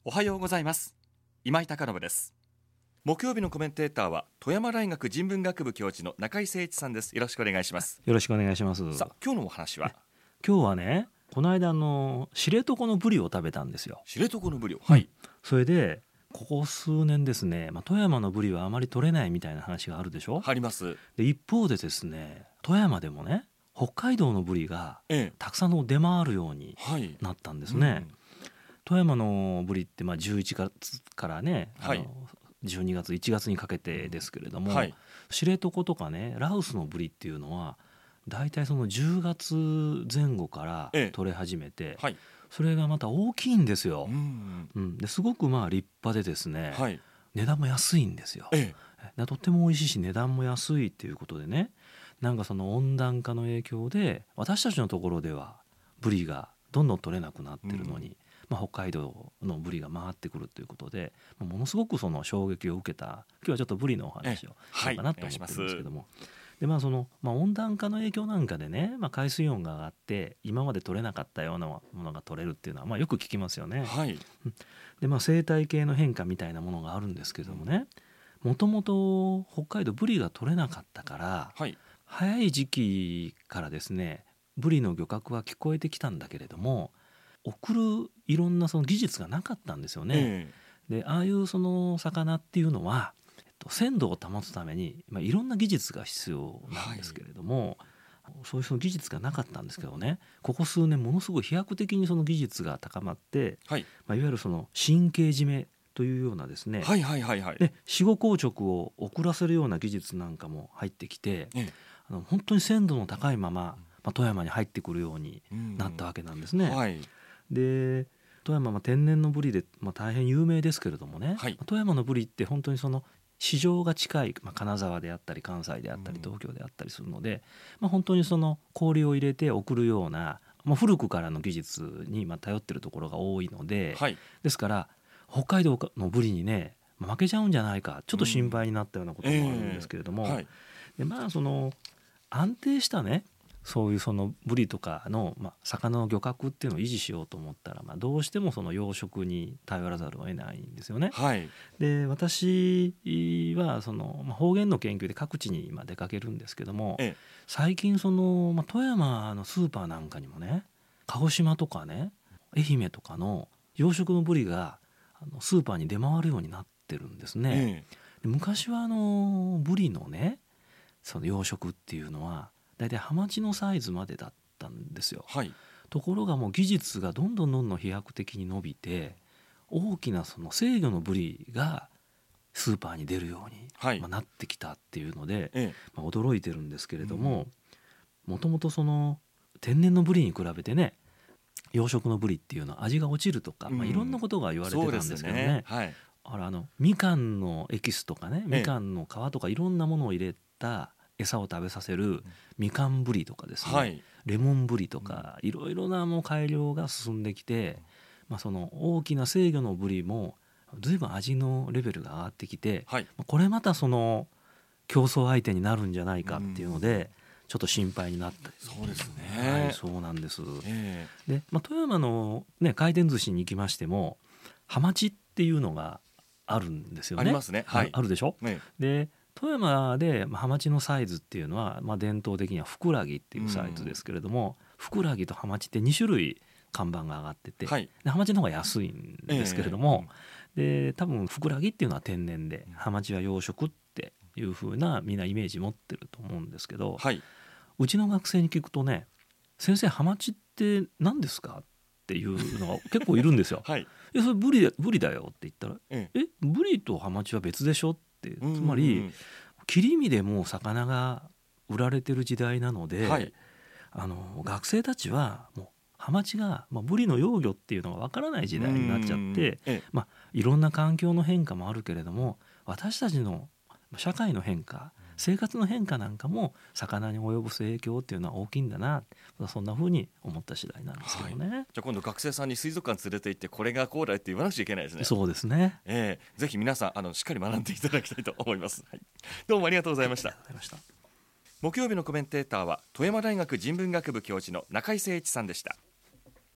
おはようございます。今井貴信です。木曜日のコメンテーターは富山大学人文学部教授の中井誠一さんです。よろしくお願いします。 よろしくお願いします。 さあ、今日のお話は、 今日はね、この間知床のブリを食べたんですよ。 知床のブリを、はい、 それでここ数年ですね、富山のブリはあまり取れないみたいな話があるでしょ。 あります。 で一方でですね、富山でもね、北海道のブリがたくさん出回るようになったんですね。富山のブリって11月からね、12月1月にかけてですけれども、知床とかね、羅臼のブリっていうのはだいたいその10月前後から取れ始めて、それがまた大きいんですよ。ですごく立派でですね、値段も安いんですよ。とっても美味しいし値段も安いっていうことでね、なんかその温暖化の影響で私たちのところではブリがどんどん取れなくなってるのに、北海道のブリが回ってくるということで、ものすごくその衝撃を受けた。今日はちょっとブリのお話をしようかなと思ってるんですけども、で温暖化の影響なんかでね、海水温が上がって今まで取れなかったようなものが取れるっていうのはよく聞きますよね。で生態系の変化みたいなものがあるんですけどもね、もともと北海道ブリが取れなかったから、早い時期からですね、ブリの漁獲は聞こえてきたんだけれども、送るいろんなその技術がなかったんですよね。でああいうその魚っていうのは、鮮度を保つために、いろんな技術が必要なんですけれども、そういうその技術がなかったんですけどね、ここ数年ものすごい飛躍的にその技術が高まって、いわゆるその神経締めというようなですね、で死後硬直を遅らせるような技術なんかも入ってきて、本当に鮮度の高いまま、富山に入ってくるようになったわけなんですね。で富山は天然のブリで、大変有名ですけれどもね、富山のブリって本当にその市場が近い、金沢であったり関西であったり東京であったりするので、本当にその氷を入れて送るような、古くからの技術に頼ってるところが多いので、ですから北海道のブリにね、負けちゃうんじゃないか、ちょっと心配になったようなこともあるんですけれども、でその安定したね、そういうそのブリとかの、魚の漁獲っていうのを維持しようと思ったら、どうしてもその養殖に頼らざるを得ないんですよね。で私はその、方言の研究で各地に今出かけるんですけども、最近その、富山のスーパーなんかにもね、鹿児島とかね、愛媛とかの養殖のブリがスーパーに出回るようになってるんですね。で昔はブリのね、その養殖っていうのはだいたいハマチのサイズまでだったんですよ。ところがもう技術がどんどん飛躍的に伸びて、大きなその制御のブリがスーパーに出るように、なってきたっていうので、驚いてるんですけれども、もともとその天然のブリに比べてね、養殖のブリっていうのは味が落ちるとか、いろんなことが言われてたんですけどね。みかんのエキスとかね、みかんの皮とかいろんなものを入れた餌を食べさせるみかんブリとかですね、レモンブリとか、いろいろな改良が進んできて、その大きな制御のブリも随分味のレベルが上がってきて、これまたその競争相手になるんじゃないかっていうので、ちょっと心配になった。 そうですね。 そうなんです。で、富山の、回転寿司に行きましてもハマチっていうのがあるんですよね。 ありますね。 あるでしょ。で富山でハマチのサイズっていうのは、伝統的にはフクラギっていうサイズですけれども、フクラギとハマチって2種類看板が上がってて、でハマチの方が安いんですけれども、で多分フクラギっていうのは天然で、ハマチは養殖っていう風なみんなイメージ持ってると思うんですけど、うちの学生に聞くとね、先生ハマチって何ですかっていうのが結構いるんですよ。それブリだよって言ったら、ブリとハマチは別でしょって、つまり切り身でもう魚が売られてる時代なので、学生たちはもうハマチが、ブリの幼魚っていうのがわからない時代になっちゃって、いろんな環境の変化もあるけれども、私たちの社会の変化、生活の変化なんかも魚に及ぼす影響っていうのは大きいんだな、そんな風に思った次第なんですけどね。 じゃあ今度学生さんに水族館連れて行って、これがこうだって言わなくちゃいけないですね。 そうですね。 ぜひ皆さんしっかり学んでいただきたいと思います。どうもありがとうございました。木曜日のコメンテーターは富山大学人文学部教授の中井誠一さんでした。